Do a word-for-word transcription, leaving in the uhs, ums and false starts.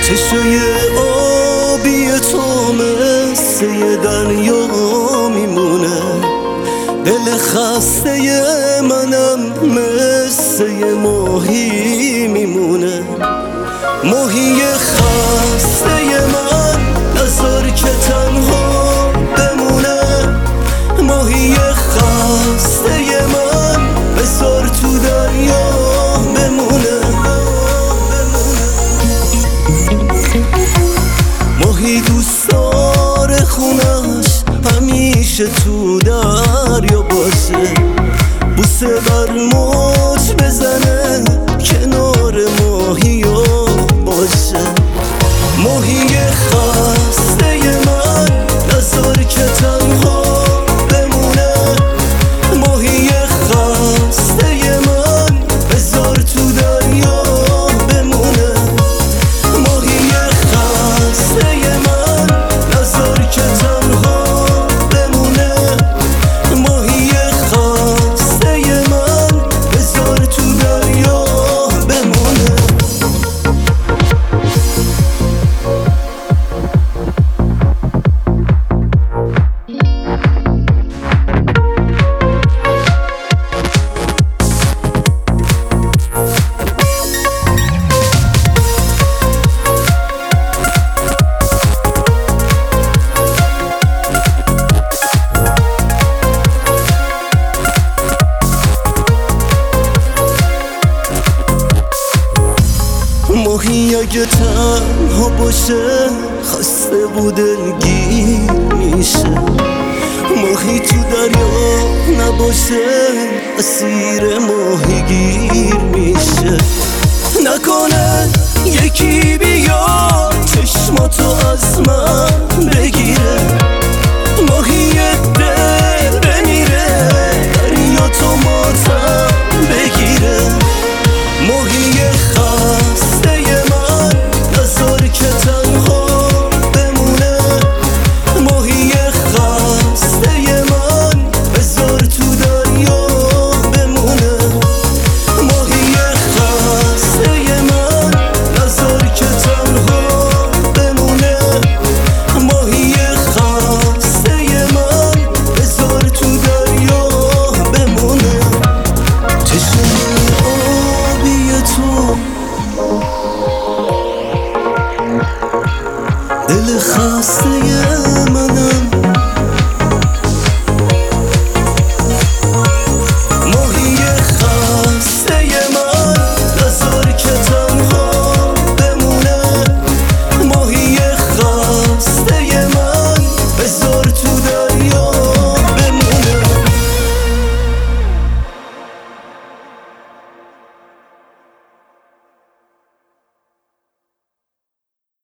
چشای آبی تو مثل یه دریا میمونه، دل خسته منم مثل یه ماهی میمونه. ماهی خسته من نذار که تنها بمونه، ماهی خسته من بذار تو دریا بمونه. ماهی دوست داره خونش همیشه تو دریا باشه، بوسه بر موج بزنه کنار ماهیا باشه. ماهی خسته من نذار که تنها بمونه، ماهی خسته من بذار تو دریا بمونه. ماهی خسته من نذار که تنها بمونه، ماهی خسته من بذار تو دریا بمونه. ماهی اگه تنها باشه خسته بود دلگیر میشه، ماهی تو دریا نباشه اسیر ماهیگیر میشه. نکنه یکی بیاد چشماتو از من بگیره، ماهی دل بمیره دریا تو ماتم بگیره. ماهی خسته من نذار که تنها بمونه، ماهی خسته من بذار تو دریا بمونه. ماهی خسته من نذار که تنها بمونه، ماهی خسته من بذار تو دریا بمونه. چشم آبی تو دل خسته من